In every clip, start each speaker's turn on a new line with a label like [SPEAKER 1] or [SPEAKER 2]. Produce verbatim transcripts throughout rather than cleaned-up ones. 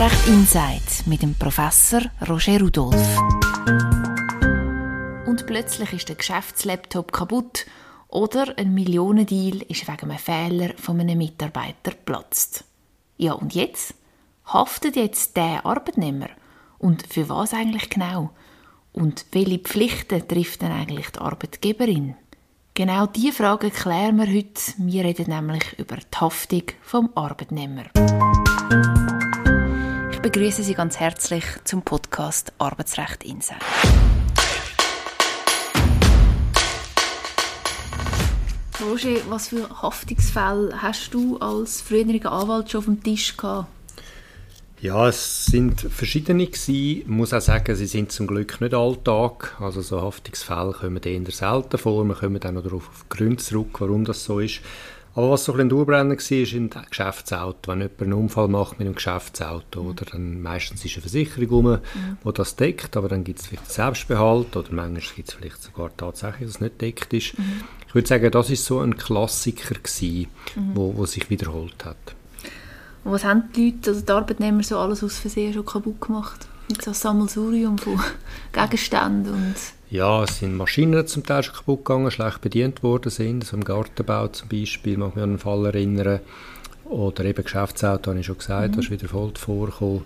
[SPEAKER 1] Arbeitsrecht Insight mit dem Professor Roger Rudolph. Und plötzlich ist der Geschäftslaptop kaputt oder ein Millionendeal ist wegen einem Fehler von einem Mitarbeiter geplatzt. Ja, und jetzt? Haftet jetzt der Arbeitnehmer? Und für was eigentlich genau? Und welche Pflichten trifft denn eigentlich die Arbeitgeberin? Genau diese Fragen klären wir heute. Wir reden nämlich über die Haftung vom Arbeitnehmer. Ich begrüße Sie ganz herzlich zum Podcast Arbeitsrecht Insight. Roger, was für Haftungsfälle hast du als früherer Anwalt schon auf dem Tisch gehabt?
[SPEAKER 2] Ja, es sind verschiedene gewesen. Ich muss auch sagen, sie sind zum Glück nicht Alltag. Also so Haftungsfälle kommen eher selten vor. Wir kommen dann noch darauf auf die Gründe zurück, warum das so ist. Aber was so ein bisschen ein Dauerbrenner war, ist ein Geschäftsauto. Wenn jemand einen Unfall macht mit einem Geschäftsauto, oder dann meistens ist eine Versicherung rum, mhm. die das deckt, aber dann gibt es vielleicht Selbstbehalt oder manchmal gibt es vielleicht sogar tatsächlich, dass es nicht deckt ist. Mhm. Ich würde sagen, das war so ein Klassiker gewesen, mhm. wo, wo sich wiederholt hat.
[SPEAKER 1] Und was haben die Leute, also die Arbeitnehmer, so alles aus Versehen schon kaputt gemacht? Mit so einem Sammelsurium von Gegenständen und...
[SPEAKER 2] Ja, es sind Maschinen zum Teil schon kaputt gegangen, schlecht bedient worden sind. Also im Gartenbau zum Beispiel, mag mich an einen Fall erinnern. Oder eben Geschäftsauto, habe ich schon gesagt, mhm. das ist wieder voll vorgekommen.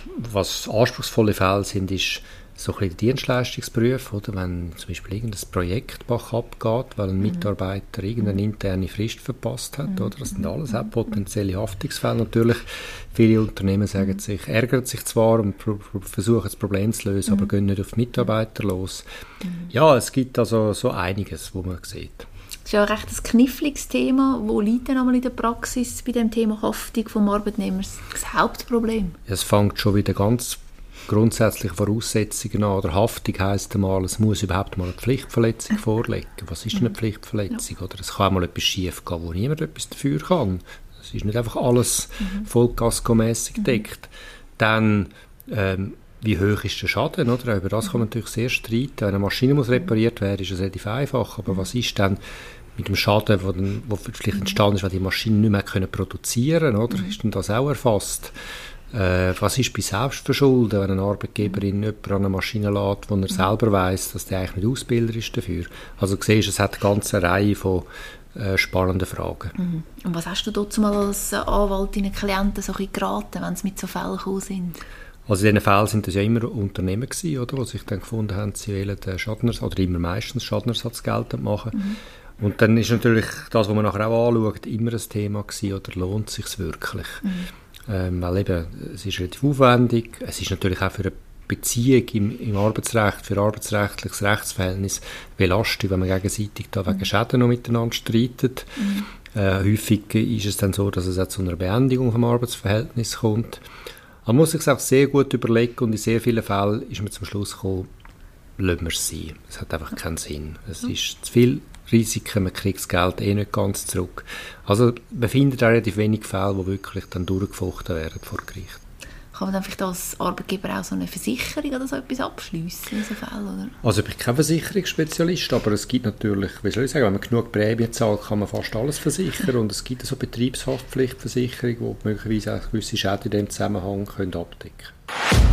[SPEAKER 2] Was anspruchsvolle Fälle sind, ist so ein bisschen Dienstleistungsberufe, oder? Wenn zum Beispiel irgendein Projekt bach abgeht, weil ein mhm. Mitarbeiter irgendeine interne Frist verpasst hat, mhm. oder? Das sind alles auch potenzielle Haftungsfälle. Natürlich, viele Unternehmen sagen sich, ärgern sich zwar und pr- pr- versuchen das Problem zu lösen, mhm. aber gehen nicht auf die Mitarbeiter los. Mhm. Ja, es gibt also so einiges, wo man sieht.
[SPEAKER 1] Das ist ja ein recht ein kniffliges Thema. Wo liegt denn einmal in der Praxis bei dem Thema Haftung vom Arbeitnehmer das Hauptproblem?
[SPEAKER 2] Ja, es fängt schon wieder ganz grundsätzliche Voraussetzungen an. Oder Haftung heisst einmal, es muss überhaupt mal eine Pflichtverletzung vorliegen. Was ist denn eine Pflichtverletzung? Ja. Oder es kann auch mal etwas schief gehen, wo niemand etwas dafür kann. Es ist nicht einfach alles mhm. vollgasmässig gedeckt. Mhm. Dann, ähm, wie hoch ist der Schaden? Oder? Über das kann man natürlich sehr streiten. Wenn eine Maschine muss repariert werden, ist es relativ einfach. Aber was ist dann mit dem Schaden, der vielleicht entstanden ist, weil die Maschine nicht mehr können produzieren können? Mhm. Ist denn das auch erfasst? Äh, was ist bei Selbstverschulden, wenn eine Arbeitgeberin jemanden an eine Maschine lässt, wo er mhm. selber weiss, dass der eigentlich nicht Ausbilder ist dafür? Also du siehst, es hat eine ganze Reihe von äh, spannenden Fragen.
[SPEAKER 1] Mhm. Und was hast du dort mal als Anwalt deinen Klienten so ein bisschen geraten, wenn sie mit so Fällen gekommen sind?
[SPEAKER 2] Also in diesen Fällen sind das ja immer Unternehmen gewesen, oder, die sich dann gefunden haben, sie wollen den Schadenersatz, oder immer meistens Schadenersatz geltend machen. Mhm. Und dann ist natürlich das, was man nachher auch anschaut, immer ein Thema gewesen, oder lohnt es sich wirklich? Mhm. Ähm, weil eben, es ist relativ aufwendig, es ist natürlich auch für eine Beziehung im, im Arbeitsrecht, für arbeitsrechtliches Rechtsverhältnis belastet, wenn man gegenseitig da wegen Schäden noch miteinander streitet. Mhm. Äh, häufig ist es dann so, dass es auch zu einer Beendigung des Arbeitsverhältnisses kommt. Man muss sich auch sehr gut überlegen und in sehr vielen Fällen ist man zum Schluss gekommen, lassen wir es sein. Es hat einfach keinen Sinn. Es ist zu viel Risiken, man kriegt das Geld eh nicht ganz zurück. Also man findet auch relativ wenig Fälle, die wirklich dann durchgefochten werden vor Gericht.
[SPEAKER 1] Kann man dann vielleicht als Arbeitgeber auch so eine Versicherung oder so etwas abschliessen in so Fällen, oder?
[SPEAKER 2] Also ich bin kein Versicherungsspezialist, aber es gibt natürlich, wie soll ich sagen, wenn man genug Prämien zahlt, kann man fast alles versichern und es gibt so Betriebshaftpflichtversicherungen, die möglicherweise auch gewisse Schäden in diesem Zusammenhang können abdecken können.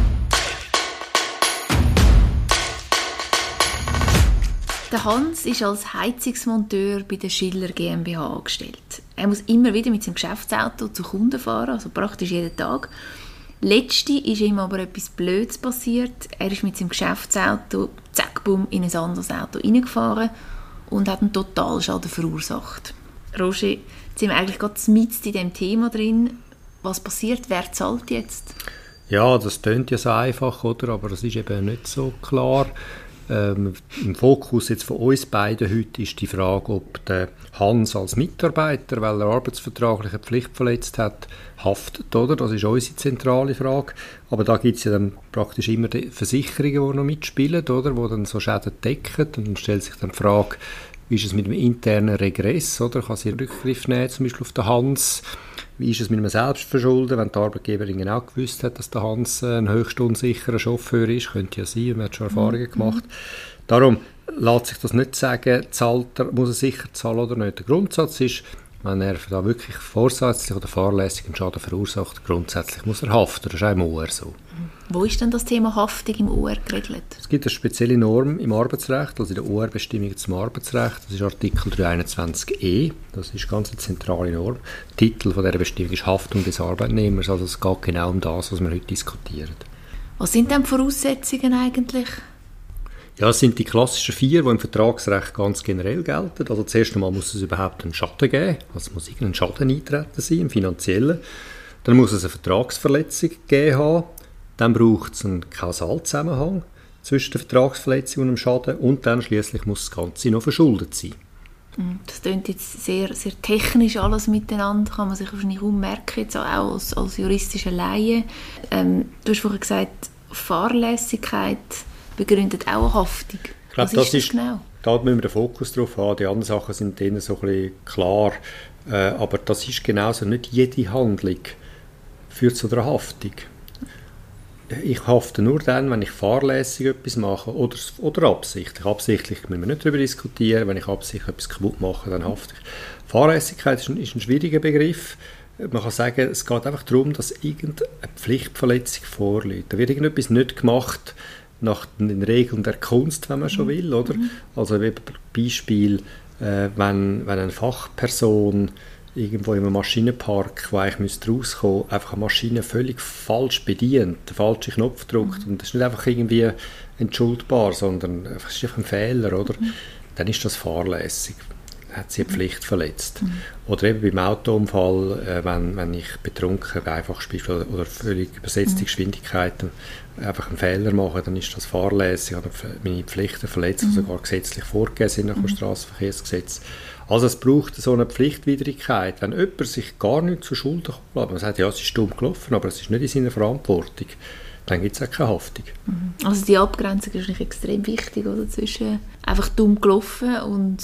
[SPEAKER 1] Der Hans ist als Heizungsmonteur bei der Schiller GmbH angestellt. Er muss immer wieder mit seinem Geschäftsauto zu Kunden fahren, also praktisch jeden Tag. Letzte ist ihm aber etwas Blödes passiert. Er ist mit seinem Geschäftsauto zack, bumm, in ein anderes Auto reingefahren und hat einen Totalschaden verursacht. Roger, jetzt sind wir eigentlich gerade mitten in diesem Thema drin. Was passiert? Wer zahlt jetzt?
[SPEAKER 2] Ja, das klingt ja so einfach, oder? Aber das ist eben nicht so klar. Ähm, im Fokus jetzt von uns beiden heute ist die Frage, ob der Hans als Mitarbeiter, weil er arbeitsvertragliche Pflicht verletzt hat, haftet, oder? Das ist unsere zentrale Frage. Aber da gibt es ja dann praktisch immer die Versicherungen, die noch mitspielen, oder? Die dann so Schäden decken. Und dann stellt sich dann die Frage, wie ist es mit dem internen Regress, oder? Kann sie einen Rückgriff nehmen, zum Beispiel auf den Hans? Wie ist es mit einem Selbstverschulden, wenn die Arbeitgeberin genau gewusst hat, dass der Hans ein höchst unsicherer Chauffeur ist? Könnte ja sein, man hat schon Erfahrungen mhm. gemacht. Darum lässt sich das nicht sagen, zahlt er, muss er sicher zahlen oder nicht. Der Grundsatz ist, wenn er da wirklich vorsätzlich oder fahrlässig einen Schaden verursacht, grundsätzlich muss er haften. Das ist auch im O R so.
[SPEAKER 1] Wo ist denn das Thema Haftung im O R geregelt?
[SPEAKER 2] Es gibt eine spezielle Norm im Arbeitsrecht, also in der O R-Bestimmung zum Arbeitsrecht. Das ist Artikel dreihunderteinundzwanzig e. Das ist ganz eine zentrale Norm. Der Titel von dieser Bestimmung ist Haftung des Arbeitnehmers. Also es geht genau um das, was wir heute diskutieren. Was
[SPEAKER 1] sind denn die Voraussetzungen eigentlich?
[SPEAKER 2] Ja, es sind die klassischen vier, die im Vertragsrecht ganz generell gelten. Also zuerst einmal muss es überhaupt einen Schaden geben. Also es muss irgendein Schaden eintreten sein, im Finanziellen. Dann muss es eine Vertragsverletzung geben haben. Dann braucht es einen Kausalzusammenhang zwischen der Vertragsverletzung und dem Schaden. Und dann schliesslich muss das Ganze noch verschuldet sein.
[SPEAKER 1] Das klingt jetzt sehr, sehr technisch alles miteinander, kann man sich wahrscheinlich kaum merken, jetzt auch als, als juristischer Laie. Ähm, du hast vorhin gesagt, Fahrlässigkeit begründet auch eine Haftung.
[SPEAKER 2] Ich glaube,
[SPEAKER 1] Was ist das,
[SPEAKER 2] ist,
[SPEAKER 1] genau?
[SPEAKER 2] Da müssen wir den Fokus drauf haben. Die anderen Sachen sind denen so ein bisschen klar. Äh, aber das ist genauso. Nicht jede Handlung führt zu einer Haftung. Ich hafte nur dann, wenn ich fahrlässig etwas mache oder, oder absichtlich. Absichtlich müssen wir nicht darüber diskutieren. Wenn ich absichtlich etwas kaputt mache, dann hafte ich. Fahrlässigkeit ist ein, ist ein schwieriger Begriff. Man kann sagen, es geht einfach darum, dass irgendeine Pflichtverletzung vorliegt. Da wird irgendetwas nicht gemacht nach den Regeln der Kunst, wenn man schon will. Oder? Also wie Beispiel, äh, wenn, wenn eine Fachperson irgendwo in einem Maschinenpark, wo eigentlich rauskommen müsste, einfach eine Maschine völlig falsch bedient, den falschen Knopf drückt, mhm. und das ist nicht einfach irgendwie entschuldbar, sondern es ist einfach ein Fehler, oder? Mhm. Dann ist das fahrlässig. Dann hat sie eine Pflicht verletzt. Mhm. Oder eben beim Autounfall, äh, wenn, wenn ich betrunken einfach spiele oder völlig übersetzte mhm. Geschwindigkeiten einfach einen Fehler mache, dann ist das fahrlässig, oder meine Pflichten verletzt, die mhm. sogar gesetzlich vorgegeben sind nach dem mhm. Strassenverkehrsgesetz. Also es braucht so eine Pflichtwidrigkeit. Wenn jemand sich gar nicht zu Schulden kommt, aber man sagt, ja, es ist dumm gelaufen, aber es ist nicht in seiner Verantwortung, dann gibt es auch keine Haftung.
[SPEAKER 1] Also die Abgrenzung ist nicht extrem wichtig, oder? Zwischen einfach dumm gelaufen und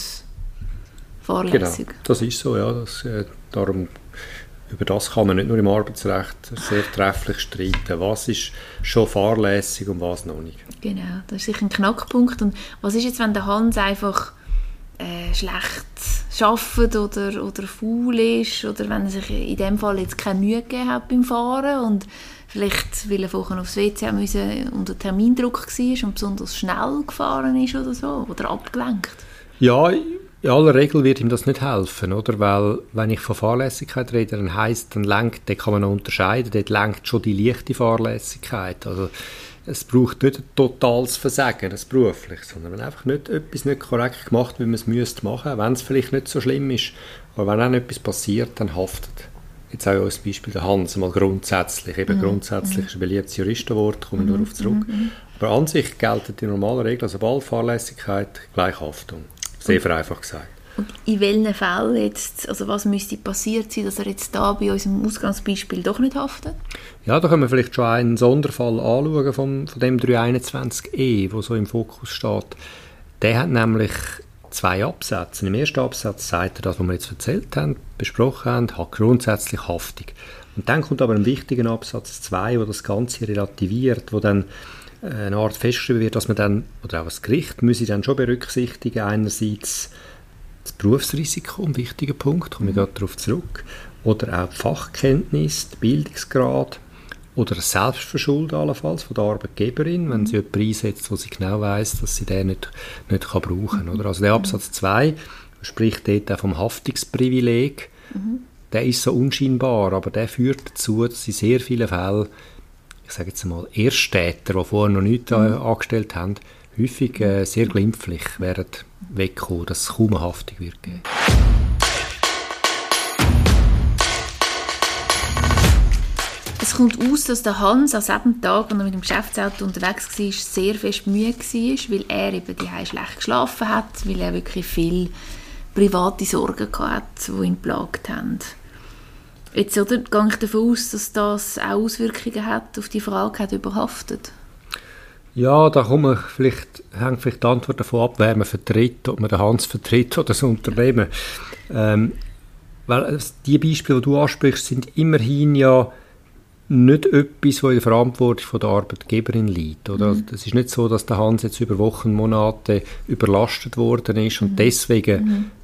[SPEAKER 1] fahrlässig.
[SPEAKER 2] Genau, das ist so, ja. Das, äh, darum, über das kann man nicht nur im Arbeitsrecht sehr trefflich streiten. Was ist schon fahrlässig und was noch nicht.
[SPEAKER 1] Genau, das ist sicher ein Knackpunkt. Und was ist jetzt, wenn der Hans einfach Äh, schlecht arbeitet oder, oder faul ist, oder wenn er sich in dem Fall jetzt keine Mühe gegeben hat beim Fahren und vielleicht, weil er vorher aufs W C müssen, unter Termindruck war und besonders schnell gefahren ist oder so, oder abgelenkt?
[SPEAKER 2] Ja, in aller Regel wird ihm das nicht helfen, oder? Weil, wenn ich von Fahrlässigkeit rede, dann heisst, dann lenkt, den kann man noch unterscheiden, dort lenkt schon die leichte Fahrlässigkeit. Also, es braucht nicht ein totales Versagen, ein berufliches, sondern wenn einfach nicht, etwas nicht korrekt gemacht, wie man es müsste machen, wenn es vielleicht nicht so schlimm ist, aber wenn dann etwas passiert, dann haftet. Jetzt auch als Beispiel der Hans, mal grundsätzlich, eben mhm. grundsätzlich ist ein beliebtes Juristenwort, komme ich mhm. darauf zurück, mhm. aber an sich gelten die normalen Regeln, also sobald Fahrlässigkeit, gleich Haftung. Sehr vereinfacht gesagt.
[SPEAKER 1] Und in welchen Fällen jetzt, also was müsste passiert sein, dass er jetzt da bei unserem Ausgangsbeispiel doch nicht haftet?
[SPEAKER 2] Ja, da können wir vielleicht schon einen Sonderfall anschauen von, von dem dreihunderteinundzwanzig e, wo so im Fokus steht. Der hat nämlich zwei Absätze. Im ersten Absatz sagt er das, was wir jetzt erzählt haben, besprochen haben, hat grundsätzlich Haftung. Und dann kommt aber ein wichtiger Absatz zwei, wo das Ganze relativiert, wo dann eine Art festgeschrieben wird, dass man dann, oder auch das Gericht, müsse dann schon berücksichtigen, einerseits das Berufsrisiko, ein wichtiger Punkt, komme ich gerade darauf zurück, oder auch die Fachkenntnis, der Bildungsgrad oder das Selbstverschulden allenfalls von der Arbeitgeberin, wenn sie jemanden einsetzt, wo sie genau weiss, dass sie den nicht, nicht kann brauchen kann. Also der Absatz zwei spricht dort auch vom Haftungsprivileg. Mhm. Der ist so unscheinbar, aber der führt dazu, dass in sehr vielen Fällen, ich sage jetzt einmal, Ersttäter, die vorher noch nichts mhm. angestellt haben, häufig äh, sehr glimpflich werden wegkommen, dass es kaum eine Haftung wird geben.
[SPEAKER 1] Es kommt aus, dass der Hans an diesem Tag, als er mit dem Geschäftsauto unterwegs war, sehr fest müde war, weil er eben die schlecht geschlafen hat, weil er wirklich viele private Sorgen hatte, die ihn geplagt haben. Jetzt oder, gehe ich davon aus, dass das auch Auswirkungen hat auf die Frage, hat er überhaftet?
[SPEAKER 2] Ja, da kommt man vielleicht, hängt vielleicht die Antwort davon ab, wer man vertritt, ob man den Hans vertritt oder das Unternehmen. Ähm, weil die Beispiele, die du ansprichst, sind immerhin ja nicht etwas, das in der Verantwortung von der Arbeitgeberin liegt. Oder? Mhm. Es ist nicht so, dass der Hans jetzt über Wochen, Monate überlastet worden ist und mhm. deswegen mhm.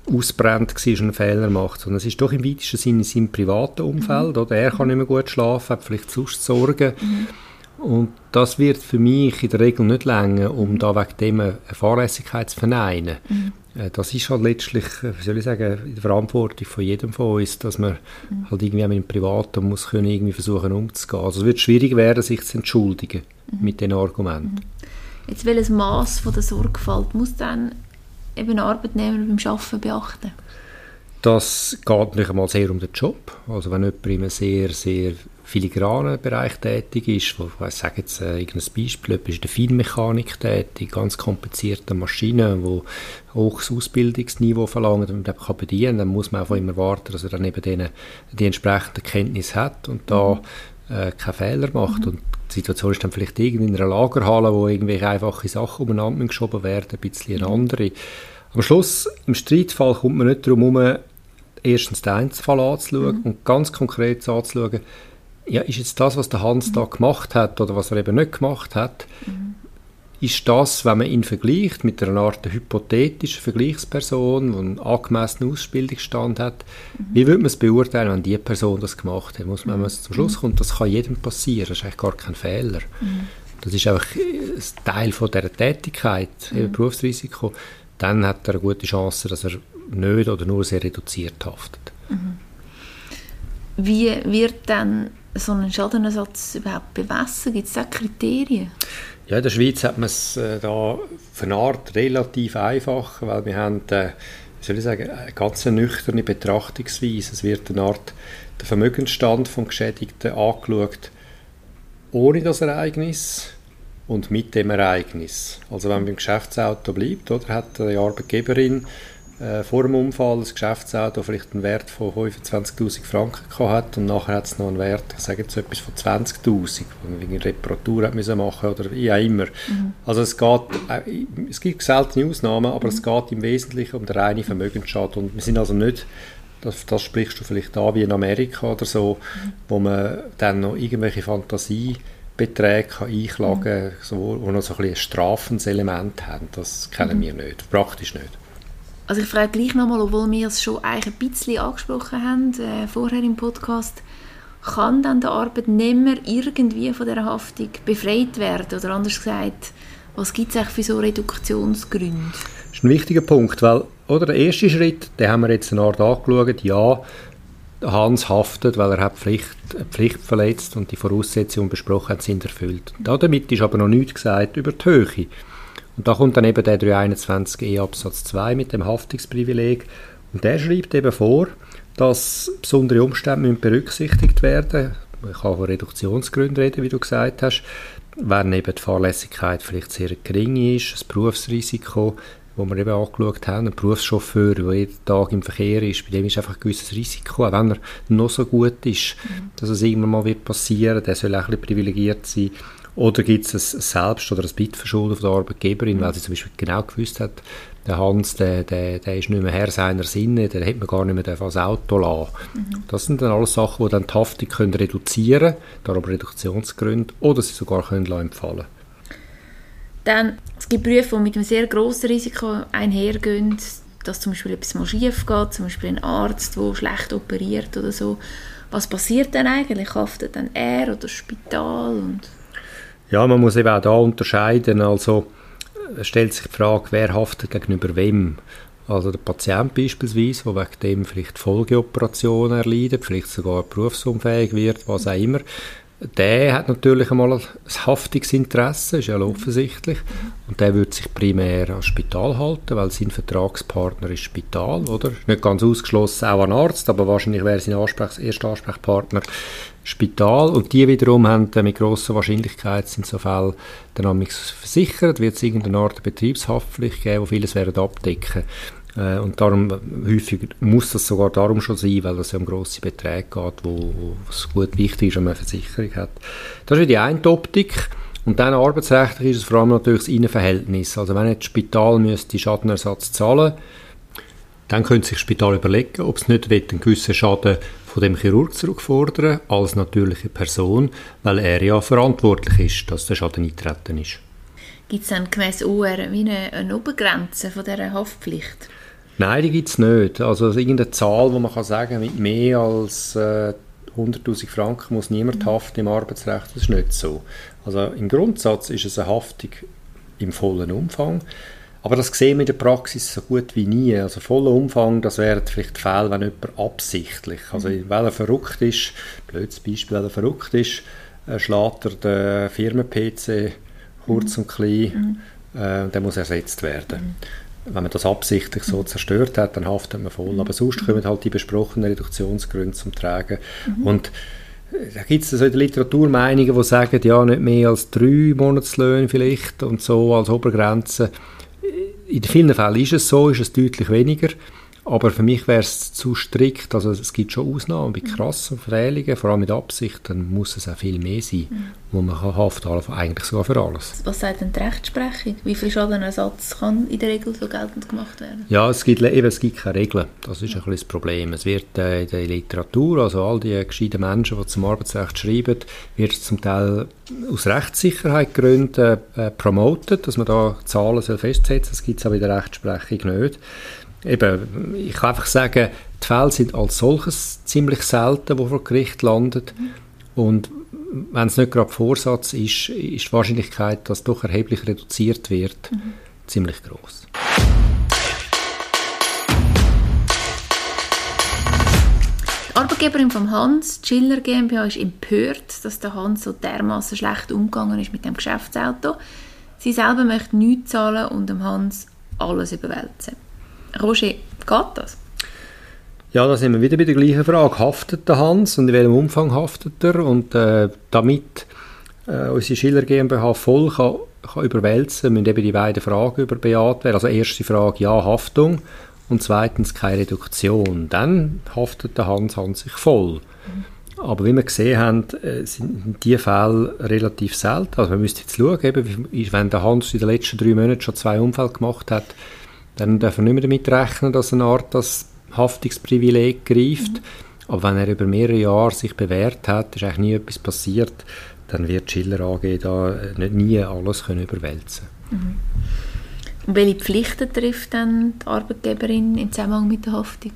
[SPEAKER 2] ausbrennt war und einen Fehler macht, sondern es ist doch im weitesten Sinne in seinem privaten Umfeld. Mhm. Oder? Er kann nicht mehr gut schlafen, hat vielleicht sonst Sorgen. Mhm. Und das wird für mich in der Regel nicht länger, um da wegen dem eine Fahrlässigkeit zu verneinen. Mhm. Das ist halt letztlich, wie soll ich sagen, in der Verantwortung von jedem von uns, dass man mhm. halt irgendwie mit dem Privaten muss können irgendwie versuchen umzugehen. Also es wird schwierig werden, sich zu entschuldigen mhm. mit diesen Argumenten.
[SPEAKER 1] Mhm. Jetzt welches Maß von der Sorgfalt muss dann eben ein Arbeitnehmer beim Arbeiten beachten?
[SPEAKER 2] Das geht natürlich einmal sehr um den Job. Also wenn jemand in einem sehr, sehr filigranen Bereich tätig ist, wo, ich sage jetzt äh, irgendein Beispiel, jemand ist in der Feinmechanik tätig, ganz komplizierte Maschinen, die hohes Ausbildungsniveau verlangen, und man kann bedienen, dann muss man auch immer warten, dass er dann eben denen, die entsprechende Kenntnis hat und da äh, keine Fehler macht. Mhm. Und die Situation ist dann vielleicht irgendwie in einer Lagerhalle, wo irgendwelche einfache Sachen umeinander geschoben werden, ein bisschen eine andere. Am Schluss, im Streitfall, kommt man nicht darum herum, erstens den Einzelfall anzuschauen mhm. und ganz konkret anzuschauen, ja, ist jetzt das, was der Hans mhm. da gemacht hat oder was er eben nicht gemacht hat, mhm. ist das, wenn man ihn vergleicht mit einer Art hypothetischen Vergleichsperson, die einen angemessenen Ausbildungsstand hat, mhm. wie würde man es beurteilen, wenn diese Person das gemacht hat? Muss man, wenn man zum Schluss kommt, das kann jedem passieren, das ist eigentlich gar kein Fehler. Mhm. Das ist einfach ein Teil von dieser Tätigkeit, mhm. eben Berufsrisiko. Dann hat er eine gute Chance, dass er nicht oder nur sehr reduziert haftet. Mhm.
[SPEAKER 1] Wie wird dann so ein Schadenersatz überhaupt bemessen? Gibt es da Kriterien?
[SPEAKER 2] Ja, in der Schweiz hat man es äh, da für eine Art relativ einfach, weil wir haben, äh, wie soll ich sagen, eine ganz nüchterne Betrachtungsweise. Es wird eine Art der Vermögensstand des Geschädigten angeschaut, ohne das Ereignis und mit dem Ereignis. Also wenn man beim Geschäftsauto bleibt, oder, hat die Arbeitgeberin äh, vor dem Unfall das Geschäftsauto vielleicht einen Wert von fünfundzwanzigtausend Franken gehabt und nachher hat es noch einen Wert, ich sage jetzt etwas von zwanzigtausend, wo man eine Reparatur hat müssen machen oder wie auch immer. Mhm. Also es geht, äh, es gibt seltene Ausnahmen, aber mhm. es geht im Wesentlichen um den reinen Vermögensschaden und wir sind also nicht, das, das sprichst du vielleicht an wie in Amerika oder so, mhm. wo man dann noch irgendwelche Fantasiebeträge kann einklagen kann, mhm. so, wo noch so ein, ein strafendes Element haben. Das kennen mhm. wir nicht, praktisch nicht.
[SPEAKER 1] Also ich frage gleich nochmal, obwohl wir es schon eigentlich ein bisschen angesprochen haben, äh, vorher im Podcast, kann dann der Arbeitnehmer irgendwie von dieser Haftung befreit werden? Oder anders gesagt, was gibt es eigentlich für so Reduktionsgründe?
[SPEAKER 2] Das ist ein wichtiger Punkt, weil oder, der erste Schritt, den haben wir jetzt eine Art angeschaut, ja, Hans haftet, weil er hat Pflicht, eine Pflicht verletzt und die Voraussetzungen besprochen hat, sind erfüllt. Damit ist aber noch nichts gesagt über die Höhe. Und da kommt dann eben der dreihunderteinundzwanzig e Absatz zwei mit dem Haftungsprivileg. Und der schreibt eben vor, dass besondere Umstände müssen berücksichtigt werden. Man kann von Reduktionsgründen reden, wie du gesagt hast. Wenn eben die Fahrlässigkeit vielleicht sehr gering ist, das Berufsrisiko, das wir eben angeschaut haben, ein Berufschauffeur, der jeden Tag im Verkehr ist, bei dem ist einfach ein gewisses Risiko, auch wenn er noch so gut ist, mhm. dass es irgendwann mal wird passieren, der soll auch ein bisschen privilegiert sein. Oder gibt es ein Selbst- oder ein Mitverschulden von der Arbeitgeberin, mhm. weil sie zum Beispiel genau gewusst hat, der Hans, der, der, der ist nicht mehr Herr seiner Sinne, der hätte man gar nicht mehr als Auto lassen. Mhm. Das sind dann alles Sachen, die dann die Haftung können reduzieren können, darum Reduktionsgründe, oder sie sogar können empfallen.
[SPEAKER 1] Dann, es gibt Berufe, die mit einem sehr grossen Risiko einhergehen, dass zum Beispiel etwas mal schief geht, zum Beispiel ein Arzt, der schlecht operiert oder so. Was passiert dann eigentlich? Haftet dann er oder das Spital? Und
[SPEAKER 2] ja, man muss eben auch da unterscheiden. Also es stellt sich die Frage, wer haftet gegenüber wem. Also der Patient beispielsweise, der wegen dem vielleicht Folgeoperationen erleidet, vielleicht sogar berufsunfähig wird, was auch immer, der hat natürlich einmal ein Haftungsinteresse, ist ja offensichtlich. Und der würde sich primär ans Spital halten, weil sein Vertragspartner ist Spital, oder? Nicht ganz ausgeschlossen, auch ein Arzt, aber wahrscheinlich wäre sein Ansprech- erster Ansprechpartner Spital. Und die wiederum haben mit grosser Wahrscheinlichkeit, sind so Fälle dann versichert, wird es irgendeine Art Betriebshaftpflicht geben, die vieles werden abdecken. Und darum, häufig muss das sogar darum schon sein, weil es ja um grosse Beträge geht, wo, wo es gut wichtig ist, wenn man eine Versicherung hat. Das ist die eine Optik. Und dann arbeitsrechtlich ist es vor allem natürlich das Innenverhältnis. Also wenn jetzt das Spital müsste Schadenersatz zahlen, dann könnte sich das Spital überlegen, ob es nicht einen gewissen Schaden von dem Chirurg zurückfordern als natürliche Person, weil er ja verantwortlich ist, dass der Schaden eingetreten ist.
[SPEAKER 1] Gibt es dann gemäss O R wie eine, eine Obergrenze von dieser Haftpflicht?
[SPEAKER 2] Nein, die gibt es nicht. Also irgendeine Zahl, wo man kann sagen, mit mehr als äh, hunderttausend Franken muss niemand haften im Arbeitsrecht, das ist nicht so. Also im Grundsatz ist es eine Haftung im vollen Umfang. Aber das sehen wir in der Praxis so gut wie nie. Also voller Umfang, das wären vielleicht Fälle, wenn jemand absichtlich, also weil er verrückt ist, blödes Beispiel, weil er verrückt ist, äh, schlägt er den Firmen-P C kurz und klein, mhm. äh, der muss ersetzt werden. Mhm. Wenn man das absichtlich so zerstört hat, dann haftet man voll. Aber sonst kommen halt die besprochenen Reduktionsgründe zum Tragen. Mhm. Und da gibt es also in der Literatur Meinungen, die sagen, ja, nicht mehr als drei Monatslöhne vielleicht und so als Obergrenze. In vielen Fällen ist es so, ist es deutlich weniger, aber für mich wäre es zu strikt. Also es gibt schon Ausnahmen bei krassen Verfehlungen, vor allem mit Absicht, dann muss es auch viel mehr sein, mhm. wo man kann haften kann, eigentlich sogar für alles.
[SPEAKER 1] Was sagt denn die Rechtsprechung? Wie viel Schadenersatz kann in der Regel so geltend gemacht werden?
[SPEAKER 2] Ja, es gibt, eben, es gibt keine Regeln. Das ist ein bisschen das Problem. Es wird äh, in der Literatur, also all die gescheiten Menschen, die zum Arbeitsrecht schreiben, wird es zum Teil aus Rechtssicherheitsgründen äh, promotet, dass man da Zahlen soll festsetzen soll. Das gibt es aber in der Rechtsprechung nicht. Eben, ich kann einfach sagen, die Fälle sind als solches ziemlich selten, die vor Gericht landen. Mhm. Und wenn es nicht gerade Vorsatz ist, ist die Wahrscheinlichkeit, dass doch erheblich reduziert wird, mhm. ziemlich groß.
[SPEAKER 1] Die Arbeitgeberin von Hans, die Schiller GmbH, ist empört, dass der Hans so dermaßen schlecht umgegangen ist mit dem Geschäftsauto. Sie selber möchte nichts zahlen und dem Hans alles überwälzen. Roger, geht das?
[SPEAKER 2] Ja, da sind wir wieder bei der gleichen Frage. Haftet der Hans und in welchem Umfang haftet er? Und äh, damit äh, unsere Schiller GmbH voll kann, kann überwälzen, müssen eben die beiden Fragen überbejaht werden. Also erste Frage, ja, Haftung, und zweitens keine Reduktion. Dann haftet der Hans an sich voll. Mhm. Aber wie wir gesehen haben, äh, sind diese Fälle relativ selten. Also man müsste jetzt schauen, eben, wenn der Hans in den letzten drei Monaten schon zwei Unfälle gemacht hat, dann darf er nicht mehr damit rechnen, dass eine Art das Haftungsprivileg greift. Mhm. Aber wenn er über mehrere Jahre sich bewährt hat, ist eigentlich nie etwas passiert, dann wird die Schiller A G da nicht nie alles können überwälzen können.
[SPEAKER 1] Mhm. Und welche Pflichten trifft dann die Arbeitgeberin im Zusammenhang mit der Haftung?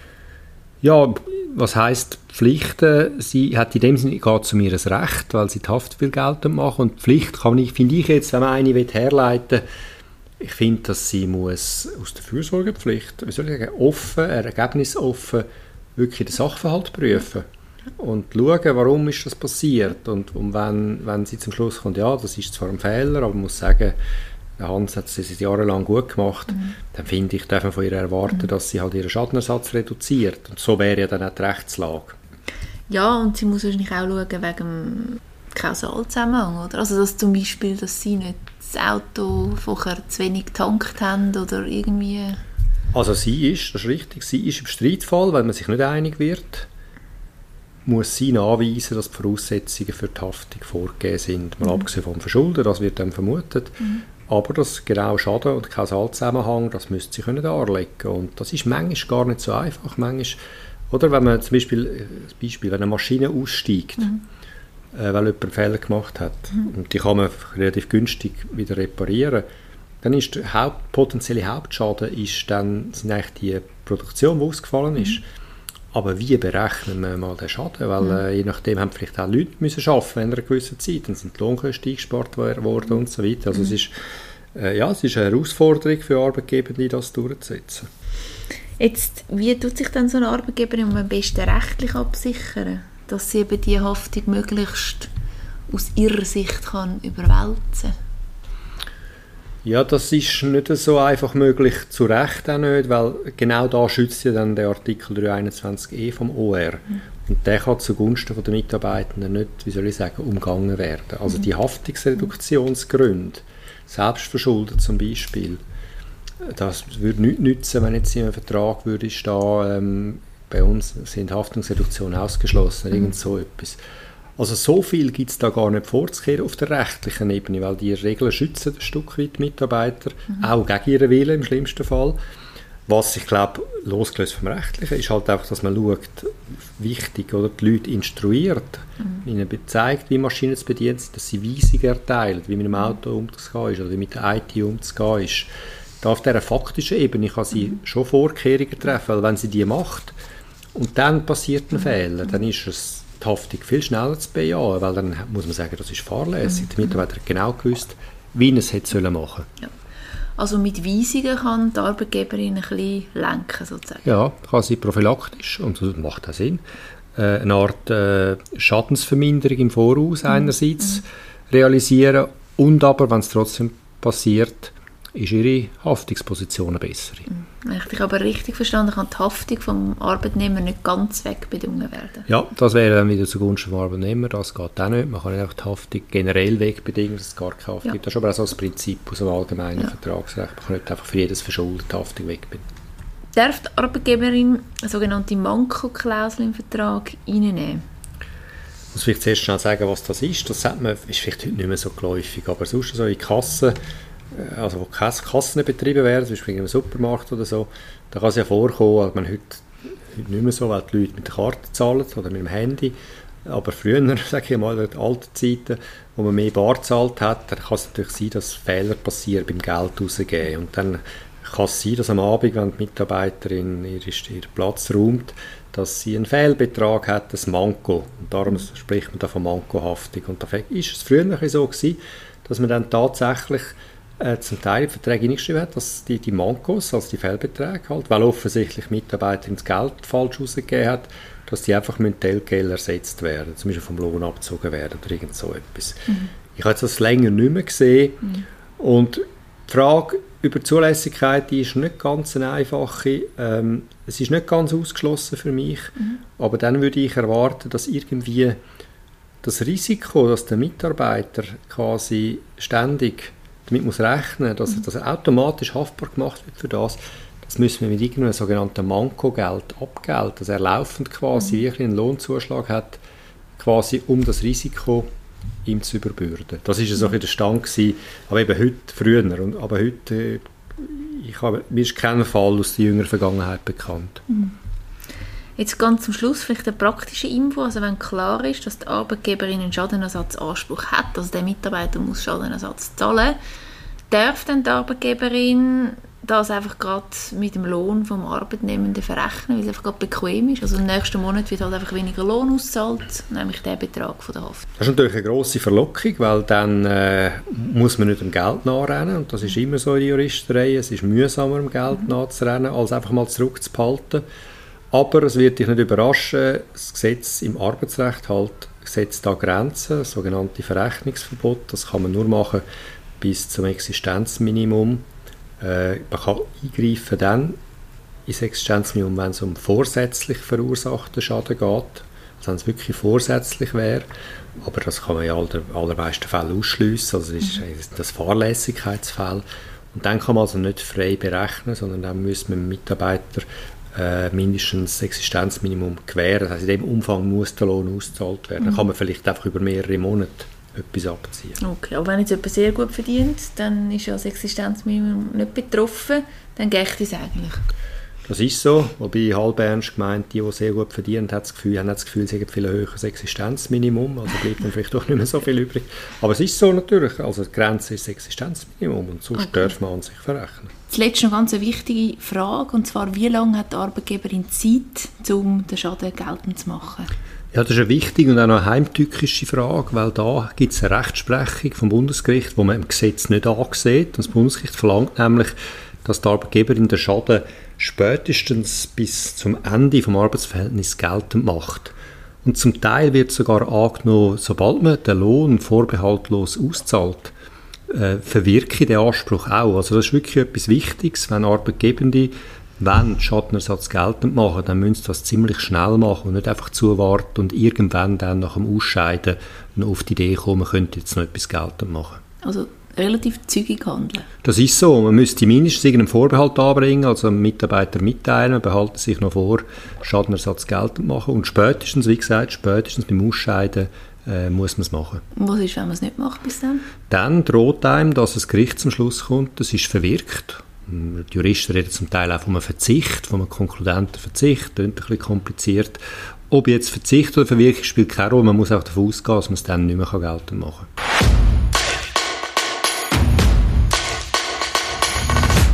[SPEAKER 2] Ja, was heisst Pflichten? Sie hat in dem Sinne geht zu mir ein Recht, weil sie die Haftpflicht geltend machen. Und die Pflicht kann ich, finde ich jetzt, wenn man eine herleiten will, ich finde, dass sie muss aus der Fürsorgepflicht, wie soll ich sagen, offen, ergebnisoffen, wirklich den Sachverhalt prüfen und schauen, warum ist das passiert. Und, und wenn, wenn sie zum Schluss kommt, ja, das ist zwar ein Fehler, aber man muss sagen, der Hans hat es jahrelang gut gemacht, mhm. dann finde ich, darf man von ihr erwarten, mhm. dass sie halt ihren Schadenersatz reduziert. Und so wäre ja dann auch die Rechtslage.
[SPEAKER 1] Ja, und sie muss wahrscheinlich auch schauen wegen dem Kausalzusammenhang, oder? Also dass zum Beispiel, dass sie nicht das Auto vorher zu wenig getankt haben oder irgendwie...
[SPEAKER 2] Also sie ist, das ist richtig, sie ist im Streitfall, wenn man sich nicht einig wird, muss sie nachweisen, dass die Voraussetzungen für die Haftung vorgegeben sind. Mal mhm. abgesehen vom Verschulden, das wird dann vermutet. Mhm. Aber das genau Schaden und Kausalzusammenhang, das müsste sie können darlegen. Und das ist manchmal gar nicht so einfach. Manchmal, oder wenn man zum Beispiel, das Beispiel, wenn eine Maschine aussteigt, mhm. äh, weil jemand einen Fehler gemacht hat, mhm. und die kann man relativ günstig wieder reparieren, dann ist der Haupt, potenzielle Hauptschaden ist dann, sind eigentlich die Produktion, die ausgefallen ist. Mhm. Aber wie berechnen wir mal den Schaden? Weil mhm. äh, je nachdem haben vielleicht auch Leute müssen arbeiten in einer gewissen Zeit, dann sind die Lohnkosten eingespart worden und so weiter. Also mhm. es ist, äh, ja, es ist eine Herausforderung für Arbeitgeber, das durchzusetzen.
[SPEAKER 1] Jetzt, wie tut sich dann so eine Arbeitgeberin am besten rechtlich absichern, dass sie eben die Haftung möglichst aus ihrer Sicht kann überwälzen?
[SPEAKER 2] Ja, das ist nicht so einfach möglich, zu Recht auch nicht, weil genau da schützt ja dann der Artikel dreihunderteinundzwanzig e vom O R. Mhm. Und der kann zugunsten der Mitarbeitenden nicht, wie soll ich sagen, umgangen werden. Also mhm. die Haftungsreduktionsgründe, selbstverschuldet zum Beispiel, das würde nichts nützen, wenn jetzt in einem Vertrag würde stehen, ähm, bei uns sind Haftungsreduktionen ausgeschlossen, mhm. irgend so etwas. Also so viel gibt es da gar nicht vorzukehren auf der rechtlichen Ebene, weil die Regeln schützen ein Stück weit die Mitarbeiter, mhm. auch gegen ihren Willen im schlimmsten Fall. Was ich glaube, losgelöst vom Rechtlichen, ist halt einfach, dass man schaut, wichtig, oder die Leute instruiert, mhm. ihnen zeigt, wie Maschinen zu bedienen sind, dass sie Weisungen erteilen, wie mit dem Auto umzugehen ist oder wie mit der I T umzugehen ist. da auf dieser faktischen Ebene kann sie mhm. schon Vorkehrungen treffen, weil wenn sie die macht und dann passiert ein mhm. Fehler, dann ist es die Haftung viel schneller zu bejahen, weil dann muss man sagen, das ist fahrlässig. Mhm. Der Mitarbeiter hat genau gewusst, wie er es hätte machen sollen.
[SPEAKER 1] Ja. Also mit Weisungen kann die Arbeitgeberin ein bisschen lenken, sozusagen?
[SPEAKER 2] Ja, kann sie prophylaktisch, und das macht auch Sinn, äh, eine Art äh, Schadensverminderung im Voraus mhm. einerseits mhm. realisieren und aber, wenn es trotzdem passiert, ist ihre Haftungsposition eine bessere.
[SPEAKER 1] Wenn ich dich aber richtig verstanden kann die Haftung vom Arbeitnehmer nicht ganz wegbedungen werden?
[SPEAKER 2] Ja, das wäre dann wieder zugunsten des Arbeitnehmers. Das geht auch nicht. Man kann nicht die Haftung generell wegbedingen, dass es gar keine Haftung ja. gibt. Das ist aber auch so das Prinzip aus dem allgemeinen ja. Vertragsrecht. Man kann nicht einfach für jedes Verschulden die Haftung wegbedingen.
[SPEAKER 1] Darf die Arbeitgeberin eine sogenannte Manko-Klausel im Vertrag reinnehmen?
[SPEAKER 2] Ich muss vielleicht zuerst schnell sagen, was das ist. Das sagt man, ist vielleicht heute nicht mehr so geläufig, aber sonst so in Kassen, also wo Kassen betrieben werden, zum Beispiel in einem Supermarkt oder so, da kann es ja vorkommen, also man heute, heute nicht mehr so, weil die Leute mit der Karte zahlen oder mit dem Handy, aber früher, sage ich mal, in den alten Zeiten, wo man mehr bar gezahlt hat, dann kann es natürlich sein, dass Fehler passieren beim Geld rausgeben. Und dann kann es sein, dass am Abend, wenn die Mitarbeiterin ihren, ihren Platz räumt, dass sie einen Fehlbetrag hat, das Manko. Und darum spricht man da von Mankohaftung. Und da ist es früher noch so gewesen, dass man dann tatsächlich äh, zum Teil in Verträge hineingeschrieben hat, dass die, die Mankos, also die Fehlbeträge halt, weil offensichtlich Mitarbeiterin das Geld falsch ausgegeben hat, dass die einfach mit Telgeld ersetzt werden, zum Beispiel vom Lohn abgezogen werden oder irgend so etwas. Mhm. Ich habe das länger nicht mehr gesehen. Mhm. Und die Frage über die Zulässigkeit, die ist nicht ganz eine einfache. Ähm, es ist nicht ganz ausgeschlossen für mich, mhm. aber dann würde ich erwarten, dass irgendwie das Risiko, dass der Mitarbeiter quasi ständig damit muss rechnen, dass, mhm. dass er automatisch haftbar gemacht wird für das, das müssen wir mit irgendeinem sogenannten Mankogeld abgelten, dass er laufend quasi mhm. wirklich einen Lohnzuschlag hat, quasi um das Risiko ihm zu überbürden. Das war so ein der Stand gewesen, aber eben heute, früher. Und, aber heute, ich habe, mir ist kein Fall aus der jüngeren Vergangenheit bekannt.
[SPEAKER 1] Mhm. Jetzt ganz zum Schluss vielleicht eine praktische Info. Also wenn klar ist, dass die Arbeitgeberin einen Schadenersatzanspruch hat, also der Mitarbeiter muss Schadenersatz zahlen, darf dann die Arbeitgeberin das einfach gerade mit dem Lohn vom Arbeitnehmenden verrechnen, weil es einfach gerade bequem ist. Also im nächsten Monat wird halt einfach weniger Lohn ausgezahlt, nämlich der Betrag von der Haft.
[SPEAKER 2] Das ist natürlich eine grosse Verlockung, weil dann äh, muss man nicht dem Geld nachrennen und das ist immer so in der Juristerei. Es ist mühsamer, dem Geld mhm. nachzurennen, als einfach mal zurückzuhalten. Aber es wird dich nicht überraschen, das Gesetz im Arbeitsrecht halt setzt da Grenzen, das sogenannte Verrechnungsverbot. Das kann man nur machen bis zum Existenzminimum. Äh, man kann eingreifen dann ins Existenzminimum, wenn es um vorsätzlich verursachten Schaden geht, also wenn es wirklich vorsätzlich wäre. Aber das kann man in aller, allermeisten Fällen ausschliessen. Also das ist mhm. das Fahrlässigkeitsfall. Und dann kann man also nicht frei berechnen, sondern dann muss man dem Mitarbeiter äh, mindestens das Existenzminimum gewähren. Das heisst, in dem Umfang muss der Lohn ausgezahlt werden. Mhm. Dann kann man vielleicht einfach über mehrere Monate etwas abziehen.
[SPEAKER 1] Okay, aber wenn jetzt jemand sehr gut verdient, dann ist ja das Existenzminimum nicht betroffen, dann geht es eigentlich.
[SPEAKER 2] Das ist so, wobei halb ernst gemeint, die, die sehr gut verdienen, haben das Gefühl, haben das Gefühl, sie haben viel höheres Existenzminimum, also bleibt dann vielleicht doch nicht mehr so viel übrig. Aber es ist so natürlich, also die Grenze ist das Existenzminimum und sonst okay. darf man an sich verrechnen.
[SPEAKER 1] Zuletzt noch ganz eine wichtige Frage, und zwar, wie lange hat die Arbeitgeberin Zeit, um den Schaden geltend zu machen?
[SPEAKER 2] Ja, das ist eine wichtige und auch eine heimtückische Frage, weil da gibt es eine Rechtsprechung vom Bundesgericht, die man im Gesetz nicht ansieht. Das Bundesgericht verlangt nämlich, dass die Arbeitgeberin den Schaden spätestens bis zum Ende des Arbeitsverhältnisses geltend macht. Und zum Teil wird sogar angenommen, sobald man den Lohn vorbehaltlos auszahlt, äh, verwirke den Anspruch auch. Also das ist wirklich etwas Wichtiges, wenn Arbeitgebende wenn die Schadenersatz geltend machen, dann müssen sie das ziemlich schnell machen und nicht einfach zuwarten und irgendwann dann nach dem Ausscheiden noch auf die Idee kommen, man könnte jetzt noch etwas geltend machen.
[SPEAKER 1] Also relativ zügig handeln.
[SPEAKER 2] Das ist so. Man müsste mindestens irgendeinen Vorbehalt anbringen, also einem Mitarbeiter mitteilen, man behalten sich noch vor, Schadenersatz geltend machen und spätestens, wie gesagt, spätestens beim Ausscheiden äh, muss man es machen.
[SPEAKER 1] Und was ist, wenn man es nicht macht bis dann?
[SPEAKER 2] Dann droht einem, dass das Gericht zum Schluss kommt, das ist verwirkt. Die Juristen reden zum Teil auch von einem Verzicht, von einem konkludenten Verzicht, das ist ein bisschen kompliziert. Ob jetzt Verzicht oder Verwirkung spielt keine Rolle, man muss auch davon ausgehen, dass man es dann nicht mehr geltend machen kann.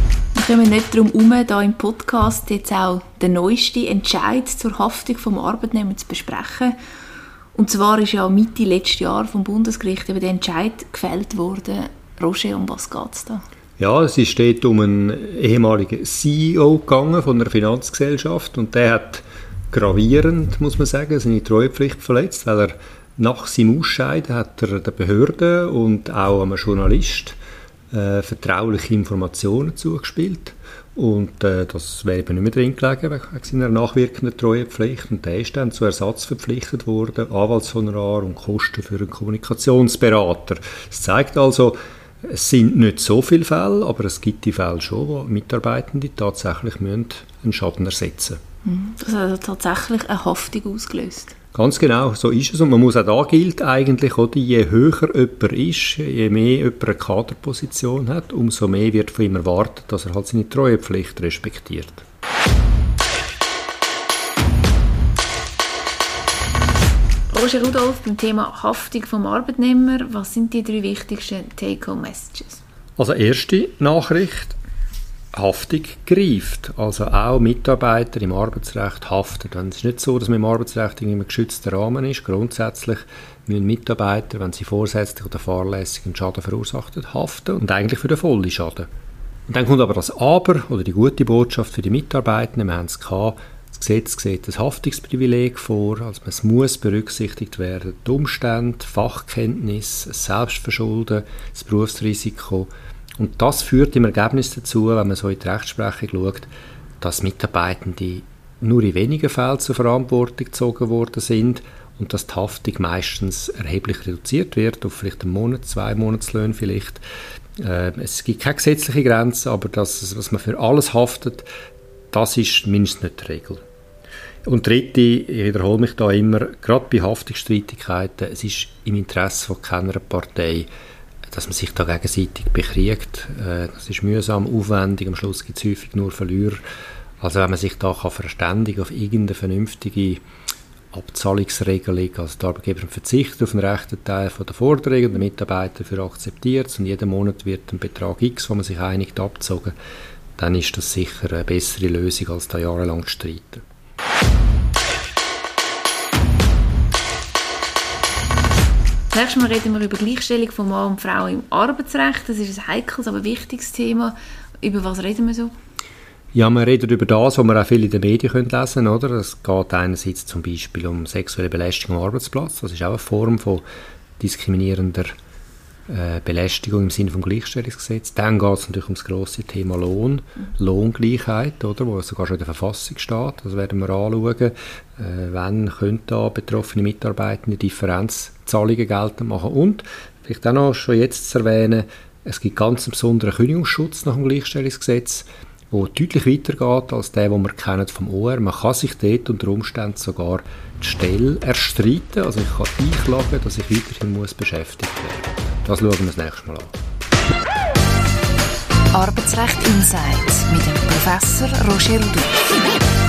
[SPEAKER 1] kommen nicht darum herum, hier im Podcast jetzt auch den neuesten Entscheid zur Haftung vom Arbeitnehmer zu besprechen. Und zwar ist ja Mitte letzten Jahr vom Bundesgericht über den Entscheid gefällt worden. Roger, um was geht es da?
[SPEAKER 2] Ja, es ist dort um einen ehemaligen C E O gegangen von einer Finanzgesellschaft und der hat gravierend, muss man sagen, seine Treuepflicht verletzt, weil er nach seinem Ausscheiden hat er der Behörde und auch einem Journalist äh, vertrauliche Informationen zugespielt. Und äh, das wäre eben nicht mehr drin gelegen wegen seiner nachwirkenden Treuepflicht. Und der ist dann zu Ersatz verpflichtet worden, Anwaltshonorar und Kosten für einen Kommunikationsberater. Das zeigt also, es sind nicht so viele Fälle, aber es gibt die Fälle schon, wo Mitarbeitende tatsächlich einen Schaden ersetzen müssen.
[SPEAKER 1] Das hat also tatsächlich eine Haftung ausgelöst.
[SPEAKER 2] Ganz genau, so ist es. Und man muss auch da gilt eigentlich, oder, je höher jemand ist, je mehr jemand eine Kaderposition hat, umso mehr wird von ihm erwartet, dass er halt seine Treuepflicht respektiert.
[SPEAKER 1] Roger Rudolph, beim Thema Haftung vom Arbeitnehmer, was sind die drei wichtigsten Take-Home-Messages?
[SPEAKER 2] Also erste Nachricht, Haftung greift. Also auch Mitarbeiter im Arbeitsrecht haften. Es ist nicht so, dass man im Arbeitsrecht in einem geschützten Rahmen ist. Grundsätzlich müssen Mitarbeiter, wenn sie vorsätzlich oder fahrlässig einen Schaden verursacht haben, haften und eigentlich für den vollen Schaden. Und dann kommt aber das Aber oder die gute Botschaft für die Mitarbeiter. Wir haben es gehabt, das Gesetz sieht das Haftungsprivileg vor, also es muss berücksichtigt werden, die Umstände, Fachkenntnis, das Selbstverschulden, das Berufsrisiko. Und das führt im Ergebnis dazu, wenn man so in die Rechtsprechung schaut, dass Mitarbeitende nur in wenigen Fällen zur Verantwortung gezogen worden sind und dass die Haftung meistens erheblich reduziert wird, auf vielleicht einen Monat, zwei Monatslöhne vielleicht. Äh, es gibt keine gesetzliche Grenze, aber das, was man für alles haftet, das ist mindestens nicht die Regel. Und dritte, ich wiederhole mich da immer, gerade bei Haftungsstreitigkeiten, es ist im Interesse von keiner Partei, dass man sich da gegenseitig bekriegt. Das ist mühsam, aufwendig, am Schluss gibt es häufig nur Verlierer. Also wenn man sich da kann verständigen auf irgendeine vernünftige Abzahlungsregelung, also der Arbeitgeber verzichtet auf einen rechten Teil von der Forderung und der Mitarbeiter dafür akzeptiert und jeden Monat wird ein Betrag X, wo man sich einigt, abgezogen, dann ist das sicher eine bessere Lösung, als da jahrelang zu streiten.
[SPEAKER 1] Nächstes Mal reden wir über Gleichstellung von Mann und Frau im Arbeitsrecht. Das ist ein heikles, aber wichtiges Thema. Über was reden wir so?
[SPEAKER 2] Ja, wir reden über das, was wir auch viel in den Medien lesen können, oder? Es geht einerseits zum Beispiel um sexuelle Belästigung am Arbeitsplatz. Das ist auch eine Form von diskriminierender äh, Belästigung im Sinne des Gleichstellungsgesetzes. Dann geht es natürlich um das grosse Thema Lohn, mhm. Lohngleichheit, oder? Wo sogar schon in der Verfassung steht. Das werden wir anschauen. Äh, wann können da betroffene Mitarbeitende Differenzzahlungen geltend machen? Und vielleicht auch noch schon jetzt zu erwähnen, es gibt ganz einen besonderen Kündigungsschutz nach dem Gleichstellungsgesetz, der deutlich weitergeht als der, den wir kennen vom O R. Man kann sich dort unter Umständen sogar die Stelle erstreiten. Also ich kann einklagen, dass ich weiterhin muss beschäftigt werden. Das schauen wir das nächste Mal an.
[SPEAKER 3] Arbeitsrecht Insight mit dem Professor Roger Rudolph.